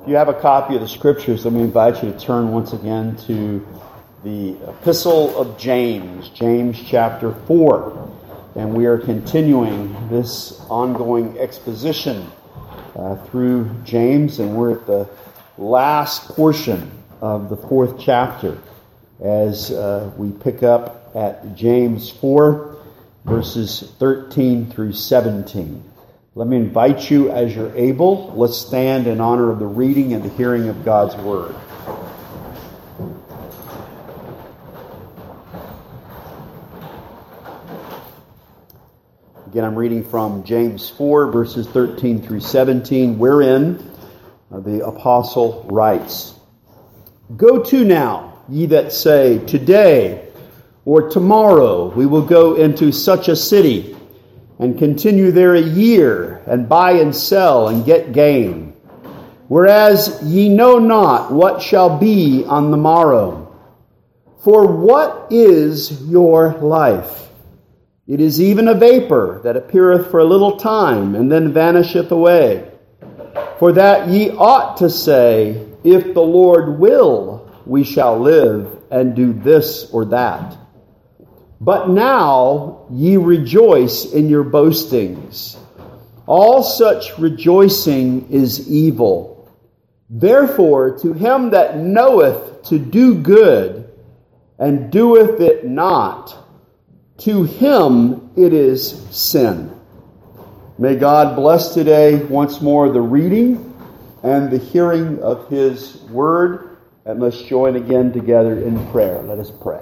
If you have a copy of the Scriptures, let me invite you to turn once again to the Epistle of James, James chapter 4. And we are continuing this ongoing exposition through James, and we're at the last portion of the 4th chapter as we pick up at James 4, verses 13 through 17. Let me invite you, as you're able, let's stand in honor of the reading and the hearing of God's Word. Again, I'm reading from James 4, verses 13 through 17, wherein the apostle writes, "Go to now, ye that say, Today or tomorrow we will go into such a city, and continue there a year, and buy and sell, and get gain. Whereas ye know not what shall be on the morrow. For what is your life? It is even a vapor that appeareth for a little time, and then vanisheth away. For that ye ought to say, If the Lord will, we shall live, and do this or that. But now ye rejoice in your boastings. All such rejoicing is evil. Therefore, to him that knoweth to do good, and doeth it not, to him it is sin." May God bless today once more the reading and the hearing of His Word. And let's join again together in prayer. Let us pray.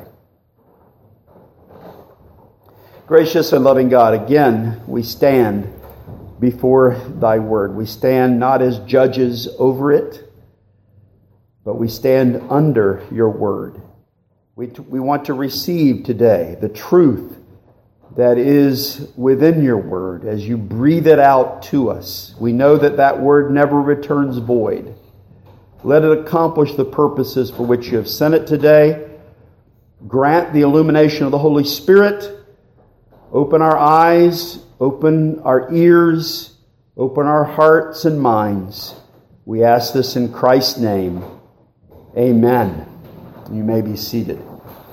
Gracious and loving God, again we stand before Thy Word. We stand not as judges over it, but we stand under Your Word. We want to receive today the truth that is within Your Word as You breathe it out to us. We know that that Word never returns void. Let it accomplish the purposes for which You have sent it today. Grant the illumination of the Holy Spirit. Open our eyes, open our ears, open our hearts and minds. We ask this in Christ's name. Amen. You may be seated.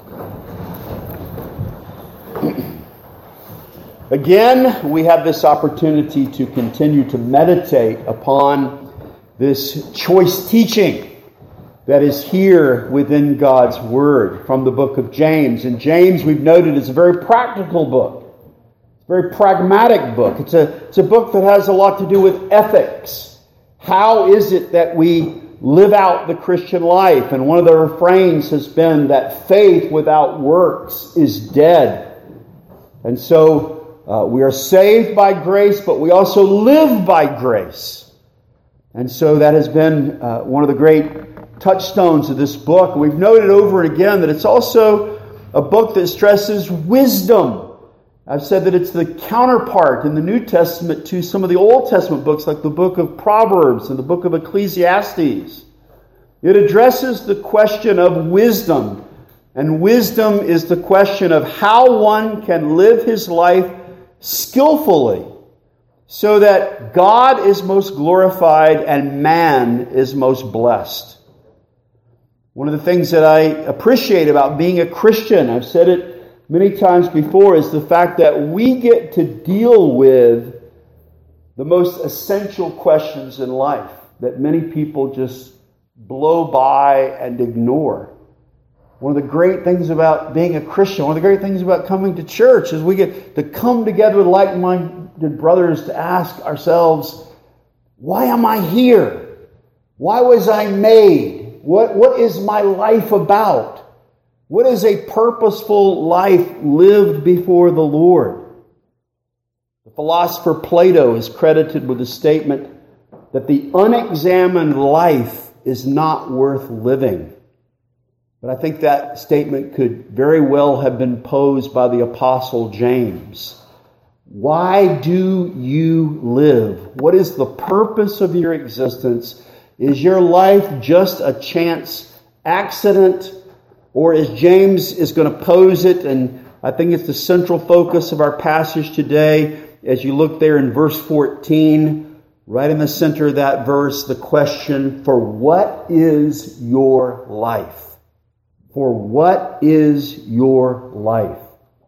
Again, we have this opportunity to continue to meditate upon this choice teaching that is here within God's Word from the book of James. And James, we've noted, is a very practical book. Very pragmatic book. It's a book that has a lot to do with ethics. How is it that we live out the Christian life? And one of the refrains has been that faith without works is dead. And so we are saved by grace, but we also live by grace. And so that has been one of the great touchstones of this book. We've noted over and again that it's also a book that stresses wisdom. I've said that it's the counterpart in the New Testament to some of the Old Testament books like the book of Proverbs and the book of Ecclesiastes. It addresses the question of wisdom. And wisdom is the question of how one can live his life skillfully so that God is most glorified and man is most blessed. One of the things that I appreciate about being a Christian, I've said it many times before, is the fact that we get to deal with the most essential questions in life that many people just blow by and ignore. One of the great things about being a Christian, one of the great things about coming to church is we get to come together with like-minded brothers to ask ourselves, why am I here? Why was I made? What is my life about? What is a purposeful life lived before the Lord? The philosopher Plato is credited with the statement that the unexamined life is not worth living. But I think that statement could very well have been posed by the Apostle James. Why do you live? What is the purpose of your existence? Is your life just a chance accident? Or as James is going to pose it, and I think it's the central focus of our passage today, as you look there in verse 14, Right in the center of that verse, the question, for what is your life? For what is your life?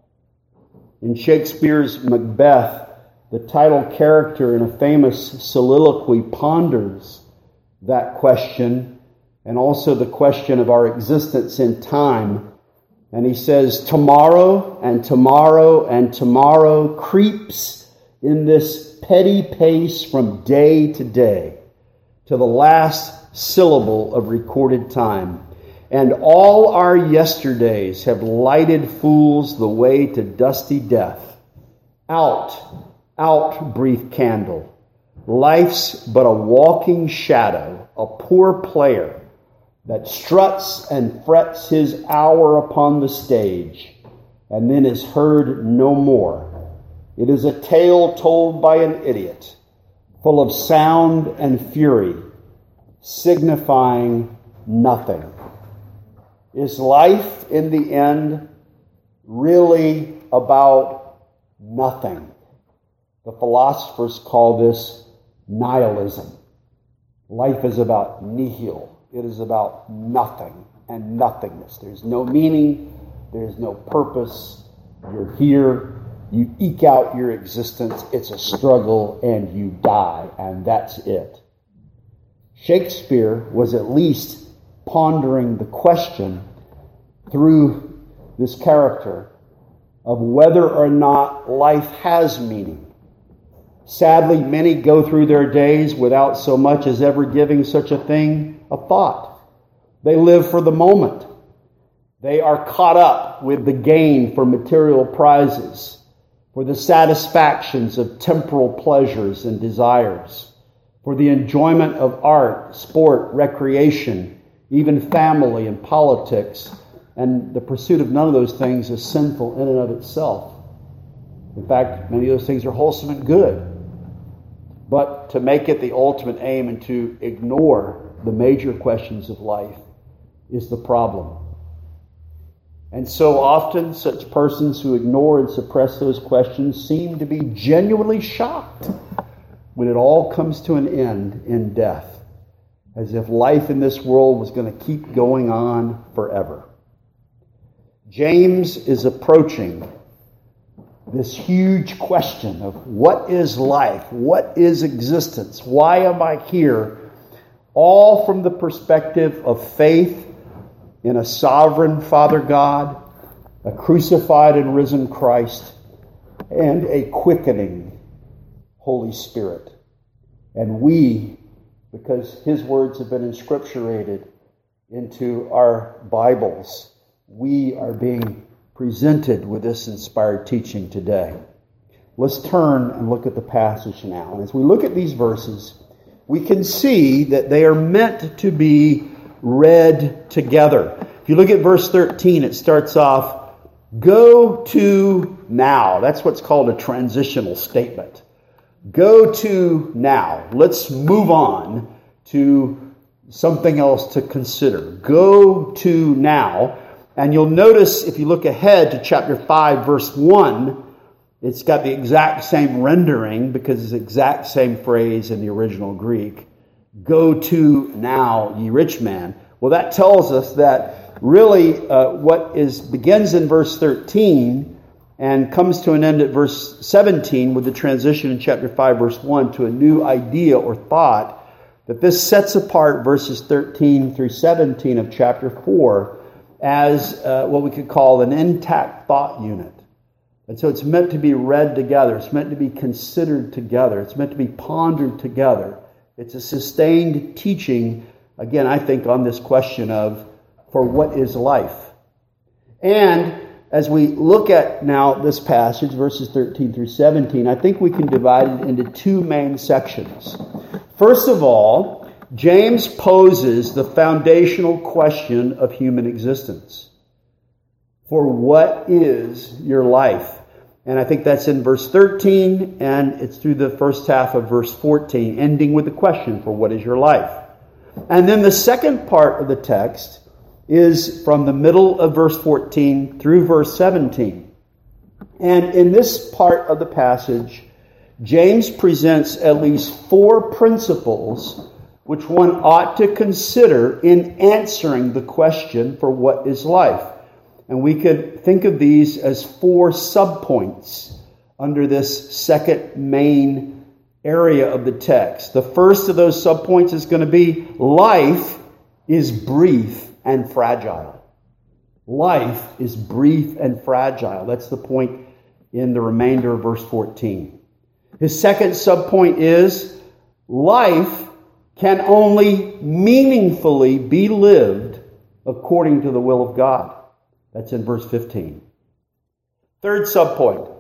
In Shakespeare's Macbeth, the title character in a famous soliloquy ponders that question and also the question of our existence in time. And he says, tomorrow and tomorrow and tomorrow creeps in this petty pace from day to day to the last syllable of recorded time. And all our yesterdays have lighted fools the way to dusty death. Out, out, brief candle. Life's but a walking shadow, a poor player that struts and frets his hour upon the stage, and then is heard no more. It is a tale told by an idiot, full of sound and fury, signifying nothing. Is life, in the end, really about nothing? The philosophers call this nihilism. Life is about nihil. It is about nothing and nothingness. There's no meaning. There's no purpose. You're here. You eke out your existence. It's a struggle and you die. And that's it. Shakespeare was at least pondering the question through this character of whether or not life has meaning. Sadly, many go through their days without so much as ever giving such a thing a thought. They live for the moment. They are caught up with the gain for material prizes, for the satisfactions of temporal pleasures and desires, for the enjoyment of art, sport, recreation, even family and politics, and the pursuit of none of those things is sinful in and of itself. In fact, many of those things are wholesome and good. But to make it the ultimate aim and to ignore the major questions of life is the problem. And so often such persons who ignore and suppress those questions seem to be genuinely shocked when it all comes to an end in death, as if life in this world was going to keep going on forever. James is approaching this huge question of what is life? What is existence? Why am I here? All from the perspective of faith in a sovereign Father God, a crucified and risen Christ, and a quickening Holy Spirit. And we, because His words have been inscripturated into our Bibles, we are being presented with this inspired teaching today. Let's turn and look at the passage now. And as we look at these verses, we can see that they are meant to be read together. If you look at verse 13, it starts off, go to now. That's what's called a transitional statement. Go to now. Let's move on to something else to consider. Go to now. And you'll notice if you look ahead to chapter 5, verse 1, it's got the exact same rendering because it's the exact same phrase in the original Greek. Go to now, ye rich man. Well, that tells us that really what begins in verse 13 and comes to an end at verse 17 with the transition in chapter 5, verse 1 to a new idea or thought, that this sets apart verses 13 through 17 of chapter 4 as what we could call an intact thought unit. And so it's meant to be read together. It's meant to be considered together. It's meant to be pondered together. It's a sustained teaching, again, I think, on this question of, for what is life? And as we look at now this passage, verses 13 through 17, I think we can divide it into two main sections. First of all, James poses the foundational question of human existence. For what is your life? And I think that's in verse 13, and it's through the first half of verse 14, ending with the question, for what is your life? And then the second part of the text is from the middle of verse 14 through verse 17. And in this part of the passage, James presents at least 4 principles which one ought to consider in answering the question for what is life. And we could think of these as 4 subpoints under this second main area of the text. The first of those subpoints is going to be life is brief and fragile. Life is brief and fragile. That's the point in the remainder of verse 14. His second subpoint is life can only meaningfully be lived according to the will of God. That's in verse 15. Third subpoint.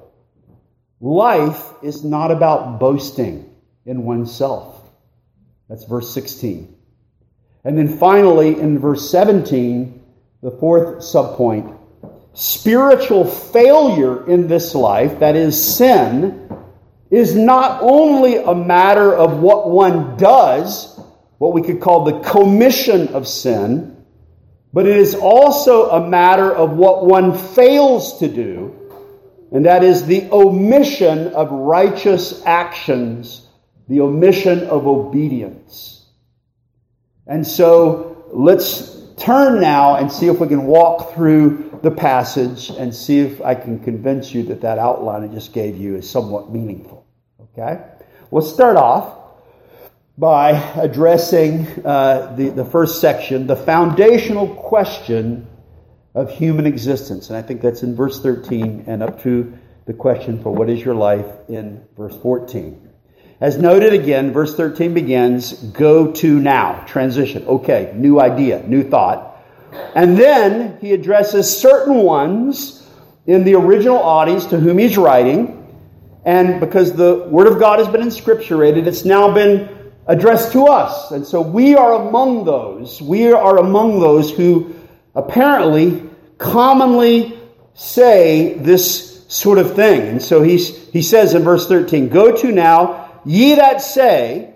Life is not about boasting in oneself. That's verse 16. And then finally, in verse 17, the fourth subpoint, spiritual failure in this life, that is sin, is not only a matter of what one does, what we could call the commission of sin, but it is also a matter of what one fails to do, and that is the omission of righteous actions, the omission of obedience. And so let's turn now and see if we can walk through the passage and see if I can convince you that that outline I just gave you is somewhat meaningful. Okay? We'll start off by addressing the first section, the foundational question of human existence. And I think that's in verse 13 and up to the question for what is your life in verse 14. As noted again, verse 13 begins, go to now, transition. Okay, new idea, new thought. And then he addresses certain ones in the original audience to whom he's writing. And because the Word of God has been inscripturated, it's now been addressed to us. And so we are among those. We are among those who apparently commonly say this sort of thing. And so he says in verse 13, go to now, ye that say,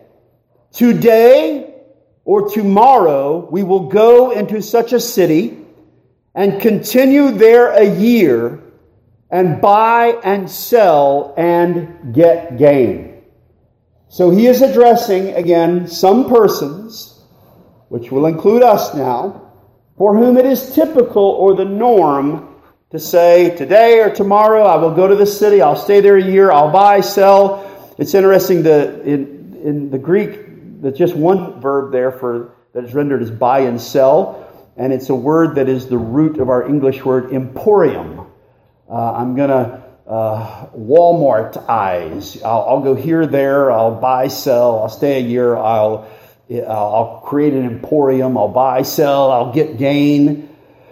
today or tomorrow we will go into such a city and continue there a year and buy and sell and get gain. So he is addressing, again, some persons, which will include us now, for whom it is typical or the norm to say, today or tomorrow I will go to the city, I'll stay there a year, I'll buy, sell. It's interesting that in the Greek, there's just one verb there that is rendered as buy and sell, and it's a word that is the root of our English word emporium. I'm going to Walmart-ize. I'll go here, there, I'll buy, sell, I'll stay a year, I'll create an emporium, I'll buy, sell, I'll get gain.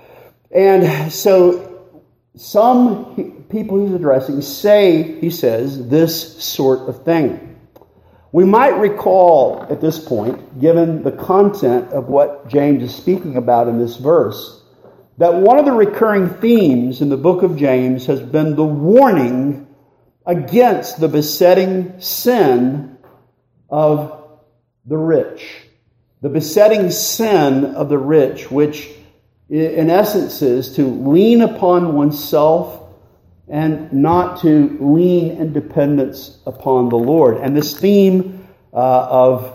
And so some people he's addressing say, he says, this sort of thing. We might recall at this point, given the content of what James is speaking about in this verse, that one of the recurring themes in the book of James has been the warning against the besetting sin of the rich. The besetting sin of the rich, which in essence is to lean upon oneself and not to lean in dependence upon the Lord. And this theme of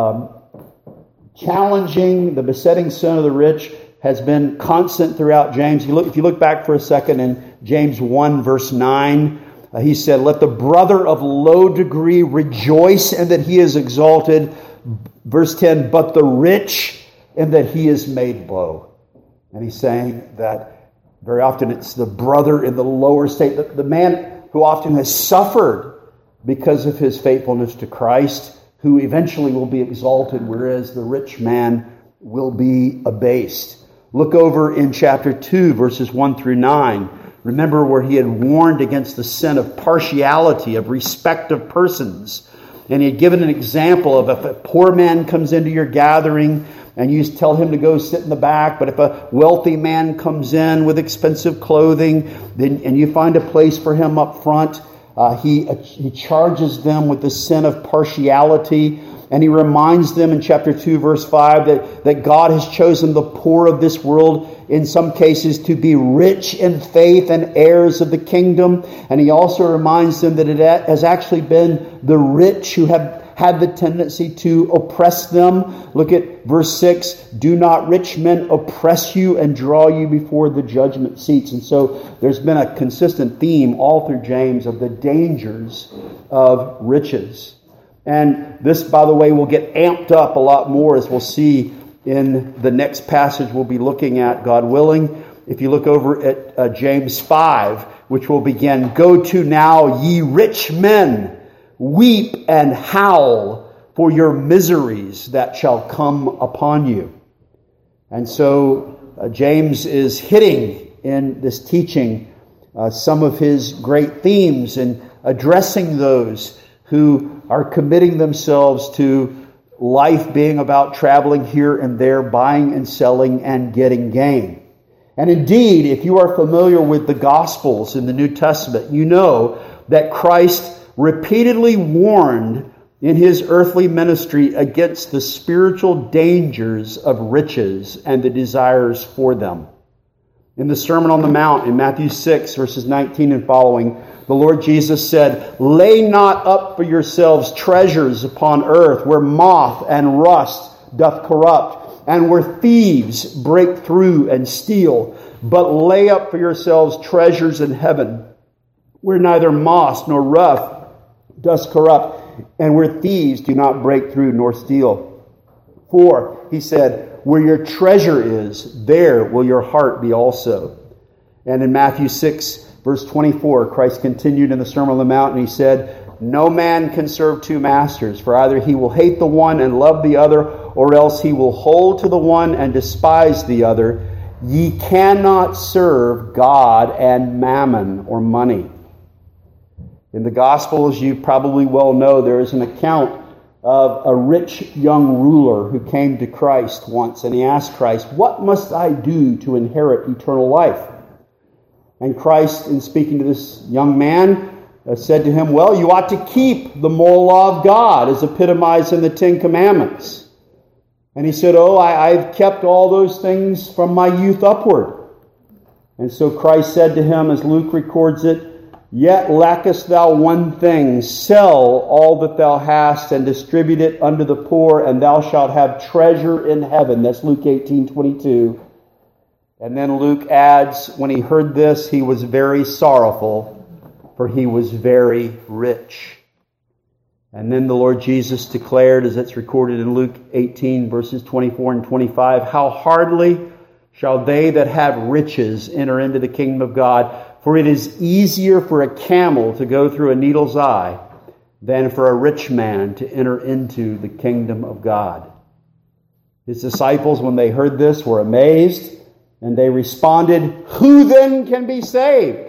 challenging the besetting sin of the rich has been constant throughout James. If you look back for a second in James 1 verse 9, he said, let the brother of low degree rejoice in that he is exalted. Verse 10, but the rich in that he is made low. And he's saying that very often it's the brother in the lower state, the man who often has suffered because of his faithfulness to Christ, who eventually will be exalted, whereas the rich man will be abased. Look over in chapter 2, verses 1 through 9. Remember where he had warned against the sin of partiality, of respect of persons. And he had given an example of if a poor man comes into your gathering and you tell him to go sit in the back, but if a wealthy man comes in with expensive clothing and you find a place for him up front, he charges them with the sin of partiality. And he reminds them in chapter 2, verse 5, that God has chosen the poor of this world, in some cases, to be rich in faith and heirs of the kingdom. And he also reminds them that it has actually been the rich who have had the tendency to oppress them. Look at verse 6. Do not rich men oppress you and draw you before the judgment seats. And so there's been a consistent theme all through James of the dangers of riches. And this, by the way, will get amped up a lot more, as we'll see in the next passage we'll be looking at, God willing. If you look over at James 5, which will begin, Go to now, ye rich men, weep and howl for your miseries that shall come upon you. And so James is hitting in this teaching some of his great themes and addressing those who are committing themselves to life being about traveling here and there, buying and selling and getting gain. And indeed, if you are familiar with the Gospels in the New Testament, you know that Christ repeatedly warned in his earthly ministry against the spiritual dangers of riches and the desires for them. In the Sermon on the Mount in Matthew 6, verses 19 and following, the Lord Jesus said, Lay not up for yourselves treasures upon earth, where moth and rust doth corrupt, and where thieves break through and steal. But lay up for yourselves treasures in heaven, where neither moth nor rust does corrupt, and where thieves do not break through nor steal. For, he said, where your treasure is, there will your heart be also. And in Matthew 6, verse 24, Christ continued in the Sermon on the Mount, and he said, No man can serve two masters, for either he will hate the one and love the other, or else he will hold to the one and despise the other. Ye cannot serve God and mammon, or money. In the Gospels, you probably well know, there is an account of a rich young ruler who came to Christ once, and he asked Christ, What must I do to inherit eternal life? And Christ, in speaking to this young man, said to him, Well, you ought to keep the moral law of God as epitomized in the Ten Commandments. And he said, I've kept all those things from my youth upward. And so Christ said to him, as Luke records it, Yet lackest thou one thing, sell all that thou hast and distribute it unto the poor, and thou shalt have treasure in heaven. That's Luke 18:22. And then Luke adds, when he heard this, he was very sorrowful, for he was very rich. And then the Lord Jesus declared, as it's recorded in Luke 18, verses 24 and 25, How hardly shall they that have riches enter into the kingdom of God? For it is easier for a camel to go through a needle's eye than for a rich man to enter into the kingdom of God. His disciples, when they heard this, were amazed, and they responded, Who then can be saved?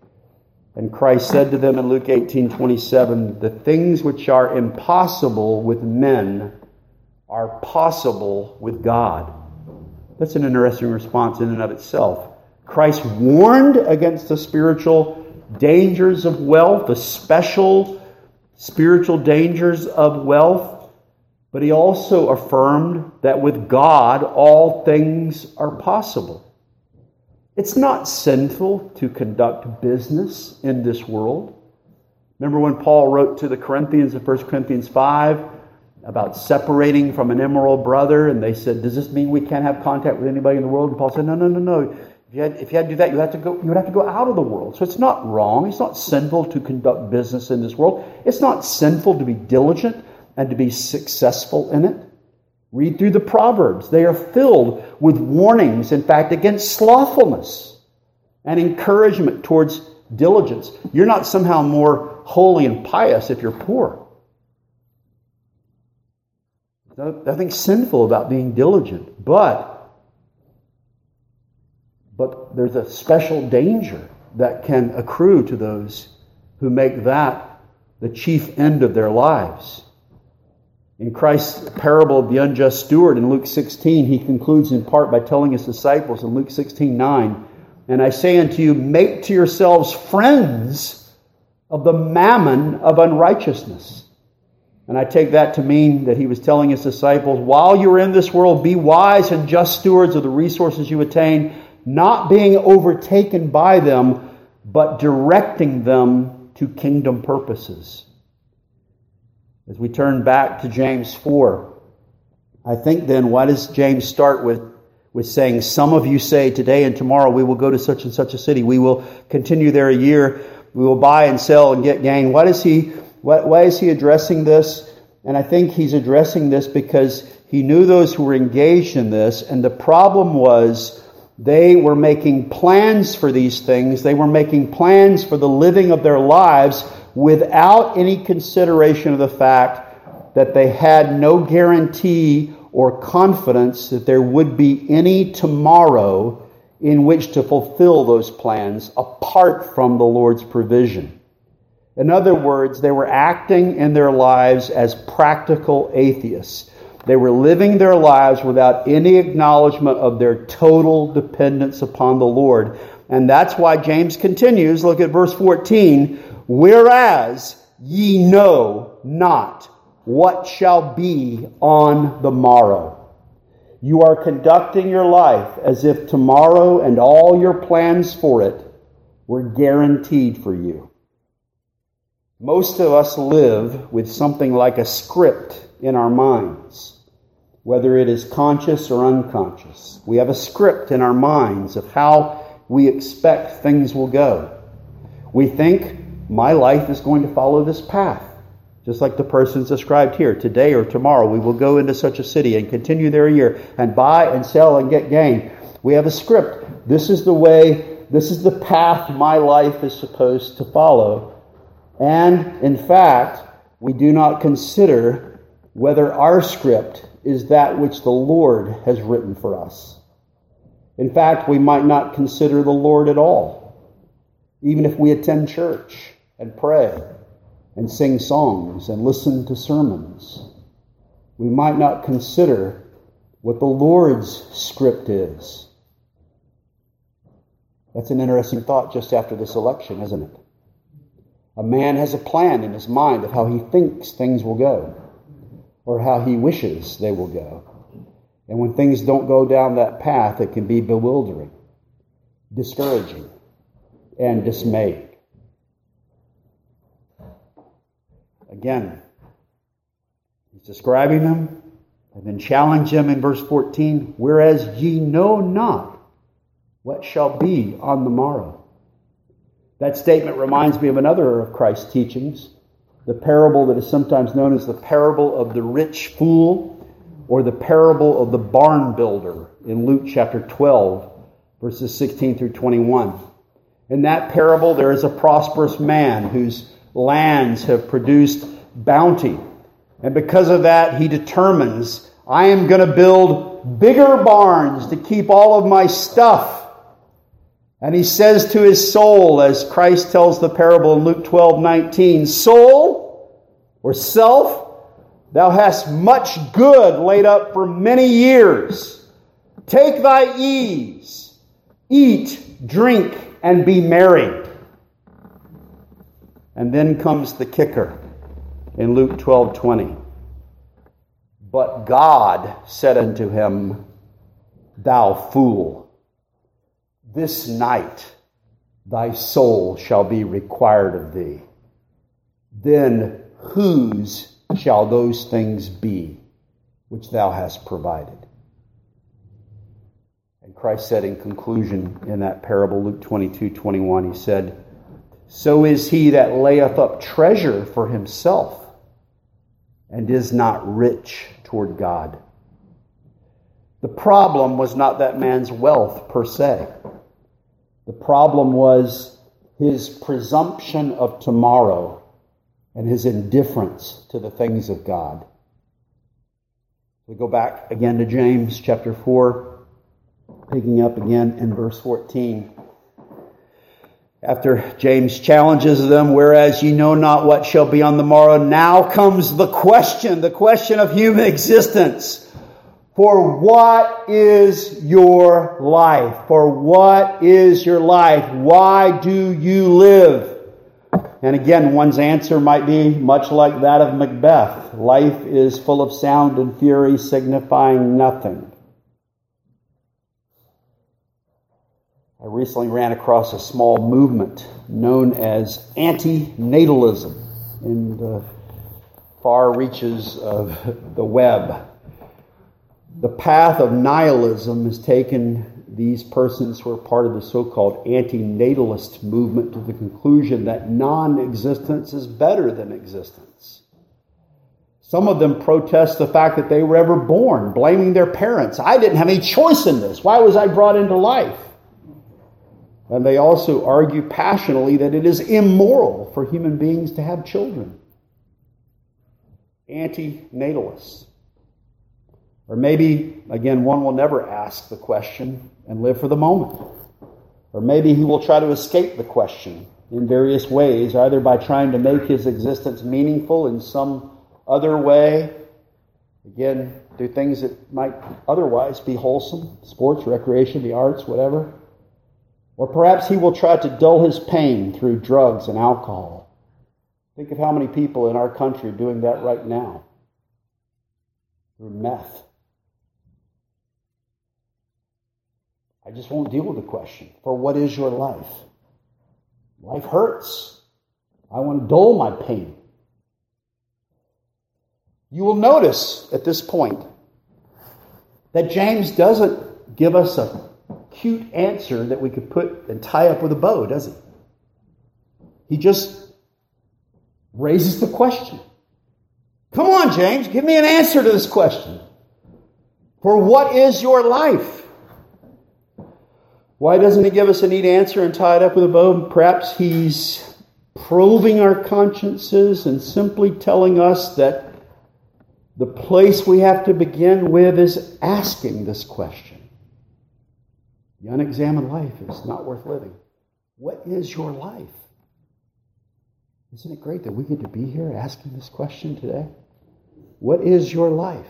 And Christ said to them in Luke 18:27, The things which are impossible with men are possible with God. That's an interesting response in and of itself. Christ warned against the spiritual dangers of wealth, the special spiritual dangers of wealth, but he also affirmed that with God all things are possible. It's not sinful to conduct business in this world. Remember when Paul wrote to the Corinthians in 1 Corinthians 5 about separating from an immoral brother, and they said, does this mean we can't have contact with anybody in the world? And Paul said, no. If you had to do that, you would have to go out of the world. So it's not wrong. It's not sinful to conduct business in this world. It's not sinful to be diligent and to be successful in it. Read through the Proverbs. They are filled with warnings, in fact, against slothfulness and encouragement towards diligence. You're not somehow more holy and pious if you're poor. There's nothing sinful about being diligent, but there's a special danger that can accrue to those who make that the chief end of their lives. In Christ's parable of the unjust steward in Luke 16, he concludes in part by telling his disciples in Luke 16:9, And I say unto you, make to yourselves friends of the mammon of unrighteousness, And I take that to mean that he was telling his disciples, while you're in this world, be wise and just stewards of the resources you attain, not being overtaken by them, but directing them to kingdom purposes. As we turn back to James 4, I think then, why does James start with saying, some of you say today and tomorrow we will go to such and such a city. We will continue there a year. We will buy and sell and get gain. Why is he addressing this? And I think he's addressing this because he knew those who were engaged in this. And the problem was they were making plans for these things. They were making plans for the living of their lives without any consideration of the fact that they had no guarantee or confidence that there would be any tomorrow in which to fulfill those plans apart from the Lord's provision. In other words, they were acting in their lives as practical atheists. They were living their lives without any acknowledgement of their total dependence upon the Lord. And that's why James continues, look at verse 14, whereas ye know not what shall be on the morrow. You are conducting your life as if tomorrow and all your plans for it were guaranteed for you. Most of us live with something like a script in our minds, whether it is conscious or unconscious. We have a script in our minds of how we expect things will go. We think, my life is going to follow this path. Just like the persons described here, today or tomorrow we will go into such a city and continue there a year and buy and sell and get gain. We have a script. This is the way, this is the path my life is supposed to follow. And in fact, we do not consider whether our script is that which the Lord has written for us. In fact, we might not consider the Lord at all, even if we attend church and pray and sing songs and listen to sermons. We might not consider what the Lord's script is. That's an interesting thought just after this election, isn't it? A man has a plan in his mind of how he thinks things will go, or how he wishes they will go. And when things don't go down that path, it can be bewildering, discouraging, and dismaying. Again, he's describing them and then challenge them in verse 14, whereas ye know not what shall be on the morrow. That statement reminds me of another of Christ's teachings, the parable that is sometimes known as the parable of the rich fool, or the parable of the barn builder in Luke chapter 12, verses 16 through 21. In that parable, there is a prosperous man whose lands have produced bounty. And because of that, he determines, I am going to build bigger barns to keep all of my stuff. And he says to his soul, as Christ tells the parable in Luke 12:19, soul, or self, thou hast much good laid up for many years. Take thy ease, eat, drink, and be merry. And then comes the kicker in Luke 12:20. But God said unto him, thou fool, this night thy soul shall be required of thee. Then whose shall those things be which thou hast provided? And Christ said in conclusion in that parable, Luke 22:21, he said, so is he that layeth up treasure for himself and is not rich toward God. The problem was not that man's wealth per se. The problem was his presumption of tomorrow and his indifference to the things of God. We go back again to James chapter 4, picking up again in verse 14. After James challenges them, whereas ye know not what shall be on the morrow, now comes the question of human existence. For what is your life? For what is your life? Why do you live? And again, one's answer might be much like that of Macbeth. Life is full of sound and fury, signifying nothing. I recently ran across a small movement known as anti-natalism in the far reaches of the web. The path of nihilism has taken these persons who are part of the so-called anti-natalist movement to the conclusion that non-existence is better than existence. Some of them protest the fact that they were ever born, blaming their parents. I didn't have any choice in this. Why was I brought into life? And they also argue passionately that it is immoral for human beings to have children. Anti-natalists. Or maybe, again, one will never ask the question and live for the moment. Or maybe he will try to escape the question in various ways, either by trying to make his existence meaningful in some other way. Again, do things that might otherwise be wholesome, sports, recreation, the arts, whatever. Or perhaps he will try to dull his pain through drugs and alcohol. Think of how many people in our country are doing that right now. Through meth. I just won't deal with the question. For what is your life? Life hurts. I want to dull my pain. You will notice at this point that James doesn't give us a cute answer that we could put and tie up with a bow, does he? He just raises the question. Come on, James, give me an answer to this question. For what is your life? Why doesn't he give us a neat answer and tie it up with a bow? Perhaps he's probing our consciences and simply telling us that the place we have to begin with is asking this question. The unexamined life is not worth living. What is your life? Isn't it great that we get to be here asking this question today? What is your life?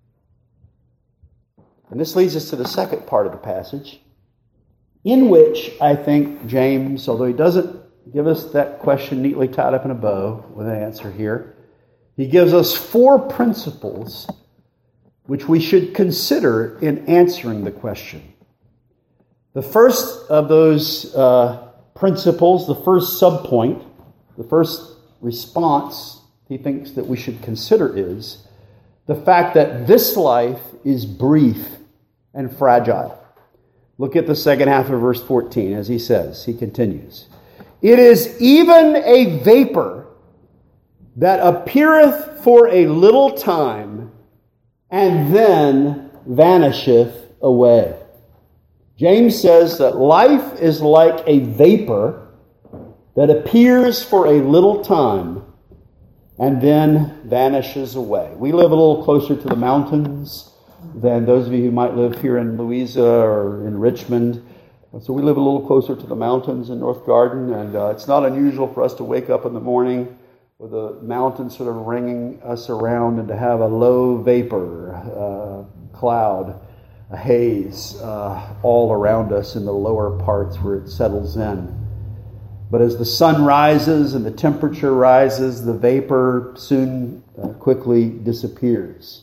And this leads us to the second part of the passage, in which I think James, although he doesn't give us that question neatly tied up in a bow with an answer here, he gives us 4 principles which we should consider in answering the question. The first of those principles, the first subpoint, the first response he thinks that we should consider is the fact that this life is brief and fragile. Look at the second half of verse 14 as he says, he continues, "It is even a vapor that appeareth for a little time and then vanisheth away." James says that life is like a vapor that appears for a little time and then vanishes away. We live a little closer to the mountains than those of you who might live here in Louisa or in Richmond. So we live a little closer to the mountains in North Garden, and it's not unusual for us to wake up in the morning with the mountains sort of ringing us around and to have a low vapor, cloud, a haze all around us in the lower parts where it settles in. But as the sun rises and the temperature rises, the vapor soon quickly disappears.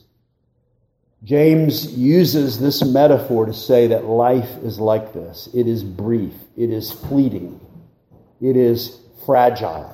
James uses this metaphor to say that life is like this. It is brief. It is fleeting. It is fragile.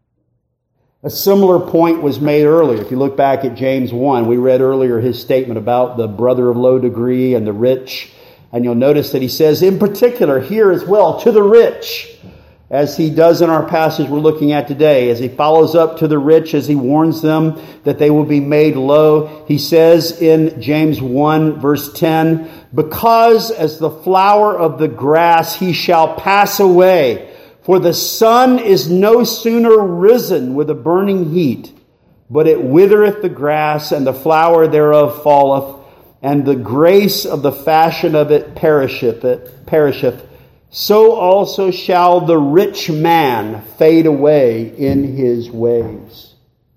A similar point was made earlier. If you look back at James 1, we read earlier his statement about the brother of low degree and the rich. And you'll notice that he says in particular here as well, to the rich, as he does in our passage we're looking at today, as he follows up to the rich, as he warns them that they will be made low. He says in James 1 verse 10, "Because as the flower of the grass he shall pass away, for the sun is no sooner risen with a burning heat, but it withereth the grass, and the flower thereof falleth, and the grace of the fashion of it perisheth. So also shall the rich man fade away in his ways."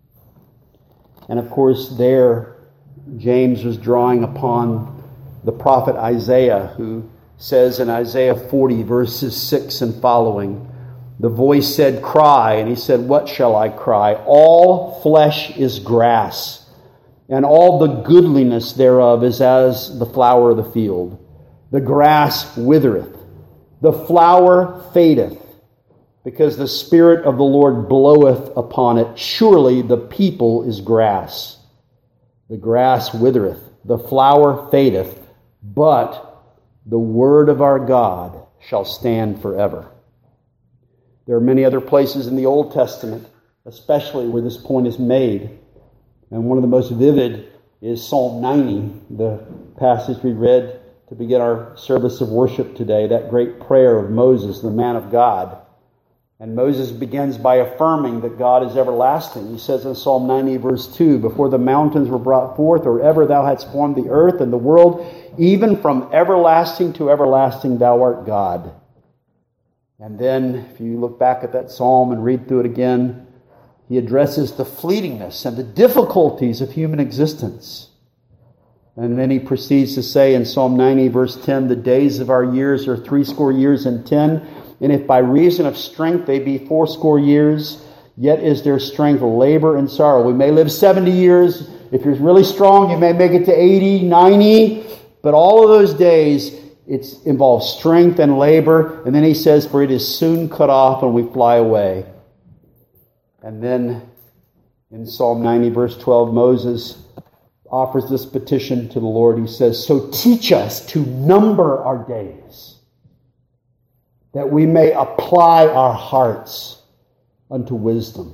And of course there, James was drawing upon the prophet Isaiah, who says in Isaiah 40 verses 6 and following, the voice said, "Cry." And he said, "What shall I cry? All flesh is grass, and all the goodliness thereof is as the flower of the field. The grass withereth, the flower fadeth, because the Spirit of the Lord bloweth upon it. Surely the people is grass. The grass withereth, the flower fadeth, but the word of our God shall stand forever." There are many other places in the Old Testament, especially where this point is made. And one of the most vivid is Psalm 90, the passage we read to begin our service of worship today, that great prayer of Moses, the man of God. And Moses begins by affirming that God is everlasting. He says in Psalm 90, verse 2, "Before the mountains were brought forth, or ever thou hadst formed the earth and the world, even from everlasting to everlasting thou art God." And then, if you look back at that psalm and read through it again, he addresses the fleetingness and the difficulties of human existence. And then he proceeds to say in Psalm 90, verse 10, "The days of our years are 80 years and 10. And if by reason of strength they be 80 years, yet is their strength labor and sorrow." We may live 70 years. If you're really strong, you may make it to 80, 90. But all of those days, it involves strength and labor. And then he says, "For it is soon cut off and we fly away." And then in Psalm 90, verse 12, Moses offers this petition to the Lord. He says, "So teach us to number our days, that we may apply our hearts unto wisdom."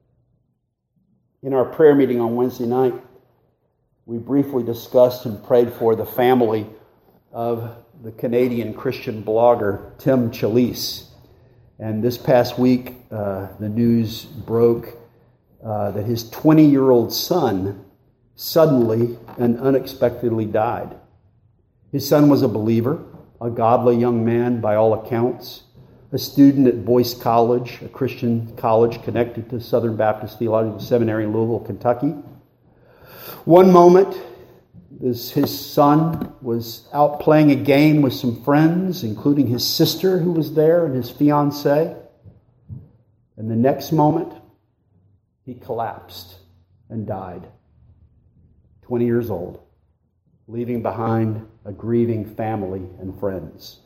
In our prayer meeting on Wednesday night, we briefly discussed and prayed for the family of the Canadian Christian blogger Tim Challies. And this past week, the news broke that his 20-year-old son suddenly and unexpectedly died. His son was a believer, a godly young man by all accounts, a student at Boyce College, a Christian college connected to Southern Baptist Theological Seminary in Louisville, Kentucky. One moment, his son was out playing a game with some friends, including his sister who was there and his fiancée. And the next moment, he collapsed and died. 20 years old, leaving behind a grieving family and friends.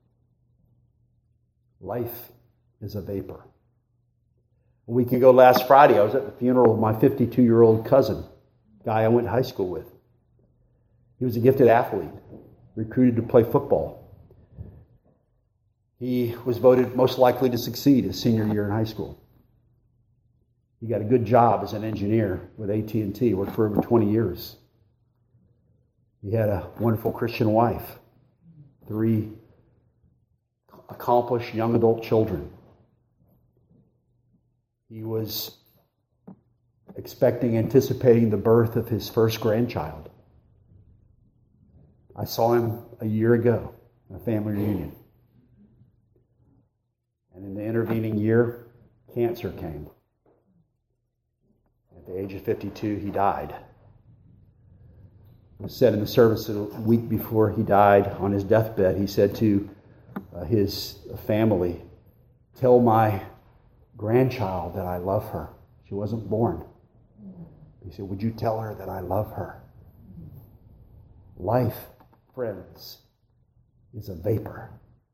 Life is a vapor. A week ago last Friday, I was at the funeral of my 52-year-old cousin, guy I went to high school with. He was a gifted athlete, recruited to play football. He was voted most likely to succeed his senior year in high school. He got a good job as an engineer with AT&T, worked for over 20 years. He had a wonderful Christian wife, 3 accomplished young adult children. He was anticipating the birth of his first grandchild. I saw him a year ago at a family reunion. And in the intervening year, cancer came. At the age of 52, he died. It was said in the service a week before he died on his deathbed, he said to his family, "Tell my grandchild that I love her. She wasn't born." He said, "Would you tell her that I love her?" Life, friends, is a vapor.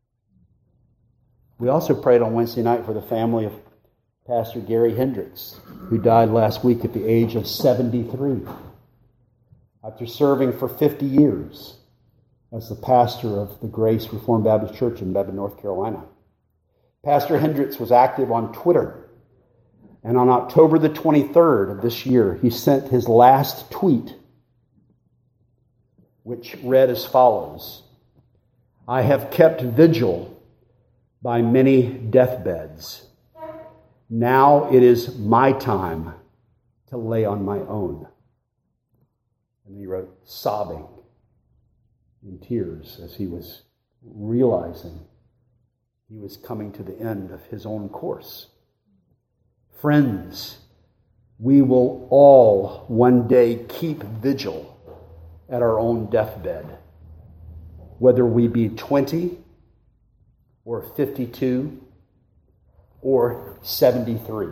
We also prayed on Wednesday night for the family of Pastor Gary Hendricks, who died last week at the age of 73, after serving for 50 years as the pastor of the Grace Reformed Baptist Church in Bevan, North Carolina. Pastor Hendricks was active on Twitter, and on October the 23rd of this year, he sent his last tweet, which read as follows: "I have kept vigil by many deathbeds. Now it is my time to lay on my own." And he wrote, sobbing in tears as he was realizing he was coming to the end of his own course. Friends, we will all one day keep vigil at our own deathbed, whether we be 20 or 52 or 73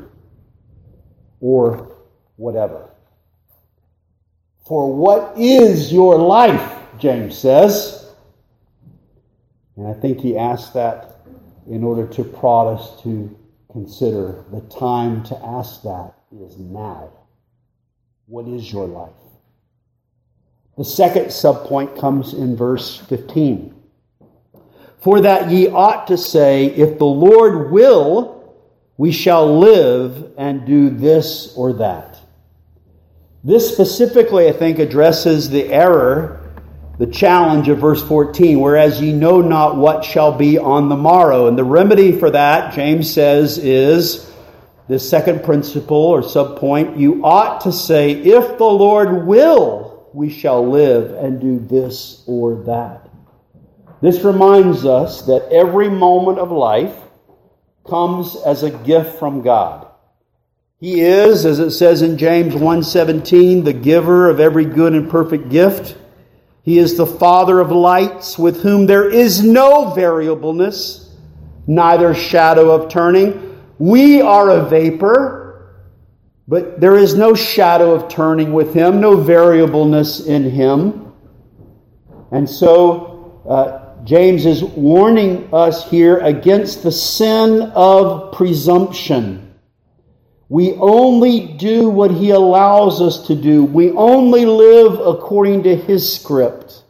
or whatever. For what is your life, James says. And I think he asked that in order to prod us to consider the time to ask that is now. What is your life? The second subpoint comes in verse 15. For that ye ought to say, if the Lord will, we shall live and do this or that. This specifically, I think, addresses the error, the challenge of verse 14, whereas ye know not what shall be on the morrow. And the remedy for that, James says, is this second principle or subpoint. You ought to say, if the Lord will, we shall live and do this or that. This reminds us that every moment of life comes as a gift from God. He is, as it says in James 1:17, the giver of every good and perfect gift. He is the Father of lights, with whom there is no variableness, neither shadow of turning. We are a vapor, but there is no shadow of turning with Him, no variableness in Him. And so James is warning us here against the sin of presumption. We only do what He allows us to do. We only live according to His script.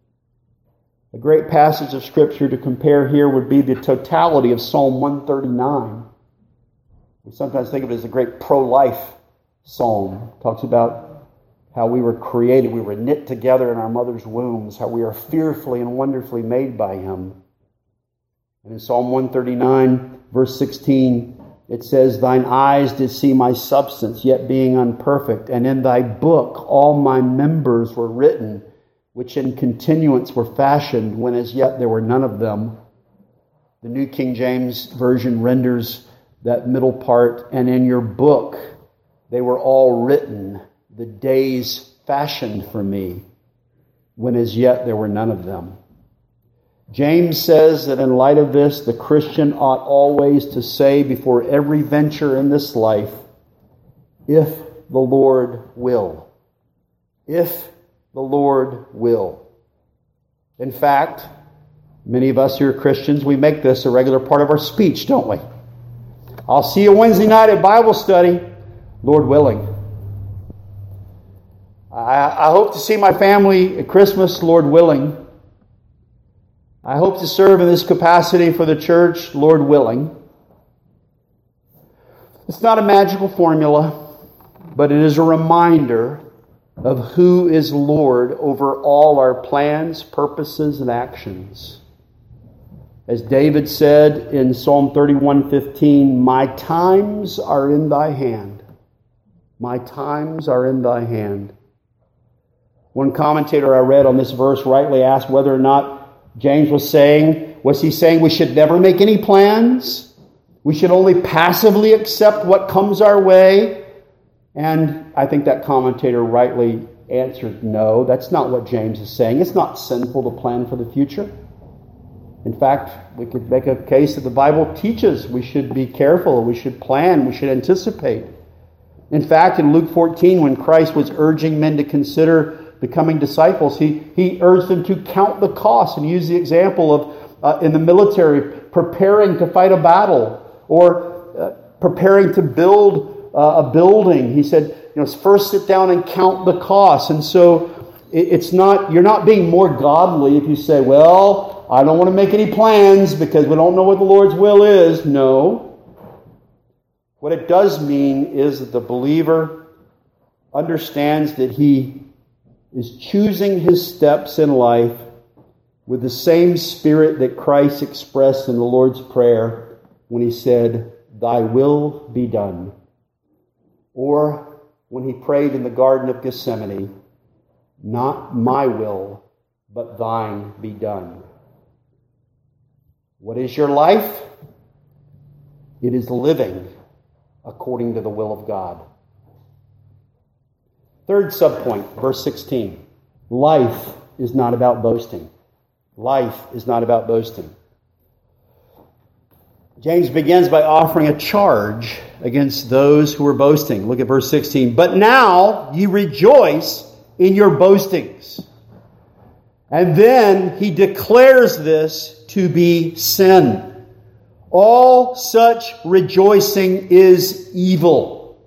A great passage of Scripture to compare here would be the totality of Psalm 139. We sometimes think of it as a great pro-life psalm. It talks about how we were created, we were knit together in our mother's wombs, how we are fearfully and wonderfully made by Him. And in Psalm 139, verse 16, it says, thine eyes did see my substance, yet being unperfect, and in thy book all my members were written, which in continuance were fashioned, when as yet there were none of them. The New King James Version renders that middle part, and in your book they were all written, the days fashioned for me, when as yet there were none of them. James says that in light of this, the Christian ought always to say before every venture in this life, if the Lord will. If the Lord will. In fact, many of us who are Christians, we make this a regular part of our speech, don't we? I'll see you Wednesday night at Bible study, Lord willing. I hope to see my family at Christmas, Lord willing. I hope to serve in this capacity for the church, Lord willing. It's not a magical formula, but it is a reminder of who is Lord over all our plans, purposes, and actions. As David said in Psalm 31:15, my times are in thy hand. My times are in thy hand. One commentator I read on this verse rightly asked whether or not James was he saying we should never make any plans? We should only passively accept what comes our way? And I think that commentator rightly answered, no, that's not what James is saying. It's not sinful to plan for the future. In fact, we could make a case that the Bible teaches we should be careful, we should plan, we should anticipate. In fact, in Luke 14, when Christ was urging men to consider becoming disciples, he urged them to count the cost and use the example of in the military preparing to fight a battle or preparing to build a building. He said, first sit down and count the cost. And so you're not being more godly if you say, well, I don't want to make any plans because we don't know what the Lord's will is. No. What it does mean is that the believer understands that he is choosing his steps in life with the same spirit that Christ expressed in the Lord's Prayer when He said, thy will be done. Or when He prayed in the Garden of Gethsemane, not my will, but thine be done. What is your life? It is living according to the will of God. Third subpoint, verse 16. Life is not about boasting. Life is not about boasting. James begins by offering a charge against those who are boasting. Look at verse 16. But now ye rejoice in your boastings. And then he declares this to be sin. All such rejoicing is evil.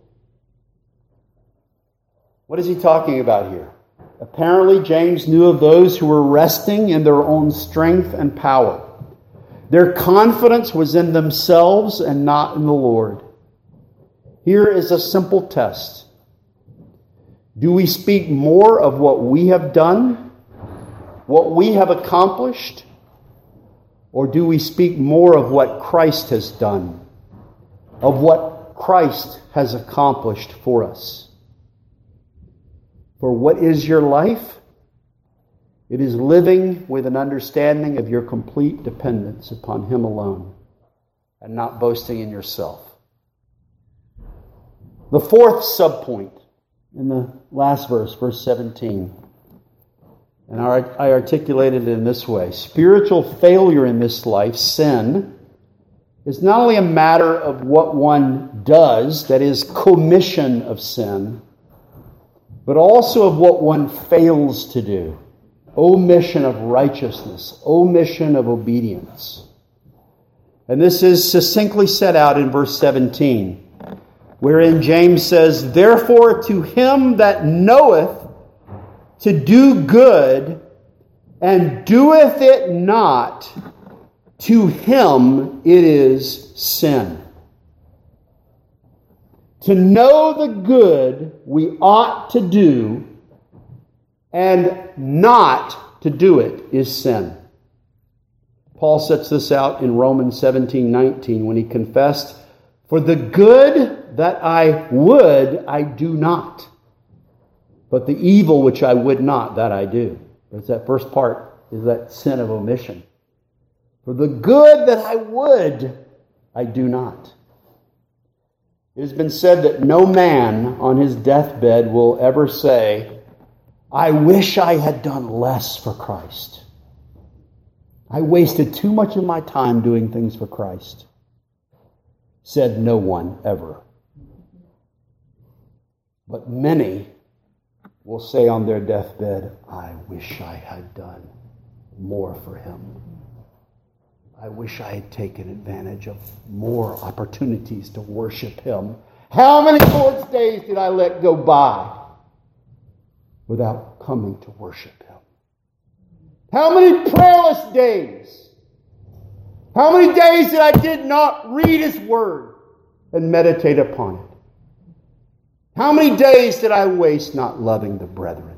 What is he talking about here? Apparently, James knew of those who were resting in their own strength and power. Their confidence was in themselves and not in the Lord. Here is a simple test. Do we speak more of what we have done, what we have accomplished, or do we speak more of what Christ has done, of what Christ has accomplished for us? For what is your life? It is living with an understanding of your complete dependence upon Him alone and not boasting in yourself. The fourth subpoint in the last verse, verse 17, and I articulated it in this way. Spiritual failure in this life, sin, is not only a matter of what one does, that is, commission of sin, but also of what one fails to do. Omission of righteousness, omission of obedience. And this is succinctly set out in verse 17, wherein James says, Therefore to him that knoweth to do good, and doeth it not, to him it is sin. To know the good we ought to do, and not to do it is sin. Paul sets this out in Romans 17:19 when he confessed, For the good that I would, I do not. But the evil which I would not, that I do. It's that first part, is that sin of omission. For the good that I would, I do not. It has been said that no man on his deathbed will ever say, I wish I had done less for Christ. I wasted too much of my time doing things for Christ. Said no one ever. But many will say on their deathbed, I wish I had done more for Him. I wish I had taken advantage of more opportunities to worship Him. How many Lord's days did I let go by without coming to worship Him? How many prayerless days? How many days that I did not read His Word and meditate upon it? How many days did I waste not loving the brethren?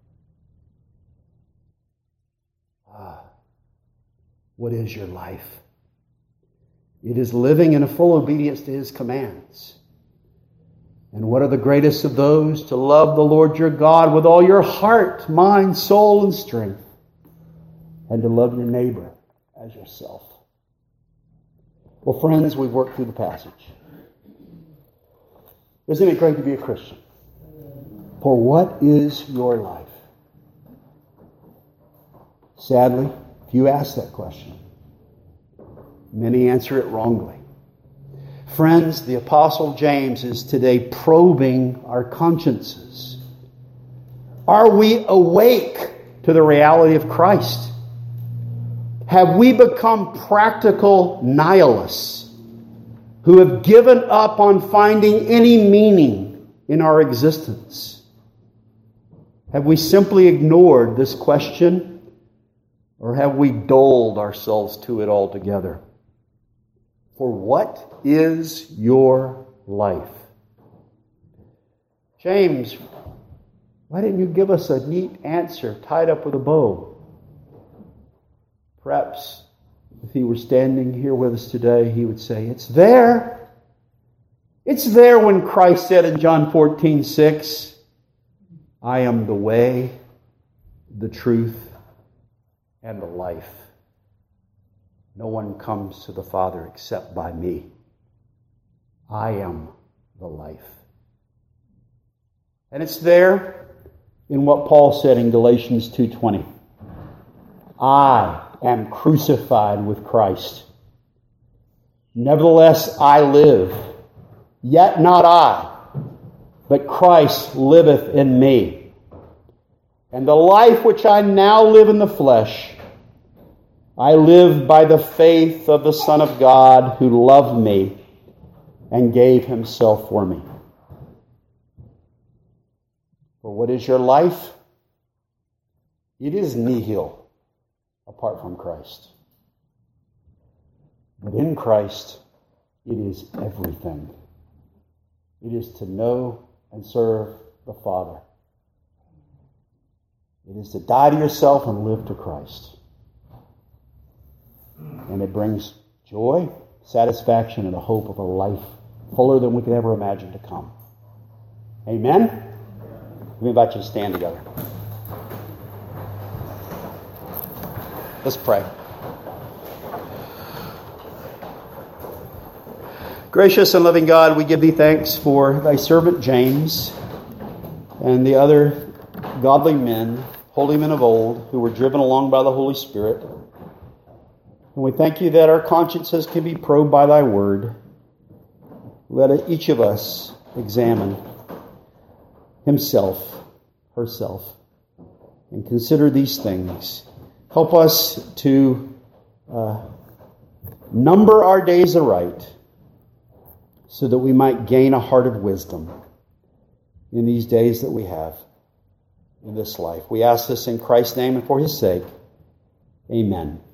What is your life? It is living in a full obedience to His commands. And what are the greatest of those? To love the Lord your God with all your heart, mind, soul, and strength. And to love your neighbor as yourself. Well, friends, we've worked through the passage. Isn't it great to be a Christian? For what is your life? Sadly, if you ask that question, many answer it wrongly. Friends, the Apostle James is today probing our consciences. Are we awake to the reality of Christ? Have we become practical nihilists who have given up on finding any meaning in our existence? Have we simply ignored this question, or have we dulled ourselves to it altogether? For what is your life? James, why didn't you give us a neat answer tied up with a bow? Perhaps if he were standing here with us today, he would say, it's there. It's there when Christ said in John 14:6, I am the way, the truth, and the life. No one comes to the Father except by me. I am the life. And it's there in what Paul said in Galatians 2:20. I am crucified with Christ. Nevertheless, I live, yet not I, but Christ liveth in me. And the life which I now live in the flesh, I live by the faith of the Son of God who loved me and gave himself for me. For what is your life? It is nihil apart from Christ. But in Christ, it is everything. It is to know and serve the Father. It is to die to yourself and live to Christ. And it brings joy, satisfaction, and a hope of a life fuller than we could ever imagine to come. Amen? Let me invite you to stand together. Let's pray. Gracious and loving God, we give thee thanks for thy servant James and the other godly men, holy men of old, who were driven along by the Holy Spirit. And we thank you that our consciences can be probed by thy word. Let each of us examine himself, herself, and consider these things. Help us to number our days aright, so that we might gain a heart of wisdom in these days that we have in this life. We ask this in Christ's name and for his sake. Amen.